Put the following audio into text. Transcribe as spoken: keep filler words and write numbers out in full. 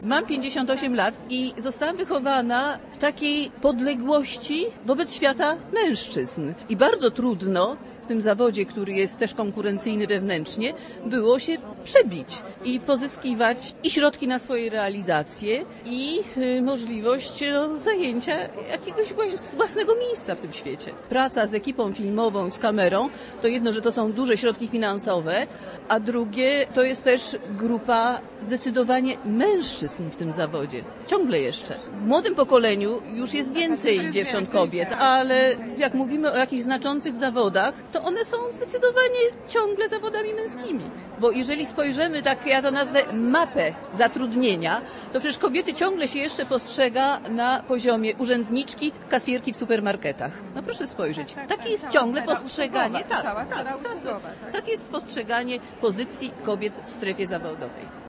Mam pięćdziesiąt osiem lat i zostałam wychowana w takiej podległości wobec świata mężczyzn. I bardzo trudno w tym zawodzie, który jest też konkurencyjny wewnętrznie, było się przebić i pozyskiwać i środki na swoje realizacje i y, możliwość no, zajęcia jakiegoś własnego miejsca w tym świecie. Praca z ekipą filmową, z kamerą, to jedno, że to są duże środki finansowe, a drugie to jest też grupa zdecydowanie mężczyzn w tym zawodzie. Ciągle jeszcze. W młodym pokoleniu już jest więcej dziewcząt, kobiet, ale jak mówimy o jakichś znaczących zawodach, to one są zdecydowanie ciągle zawodami męskimi. Bo jeżeli spojrzymy, tak ja to nazwę, mapę zatrudnienia, to przecież kobiety ciągle się jeszcze postrzega na poziomie urzędniczki, kasjerki w supermarketach. No proszę spojrzeć. Takie jest ciągle postrzeganie, tak, tak, tak, takie jest postrzeganie pozycji kobiet w strefie zawodowej.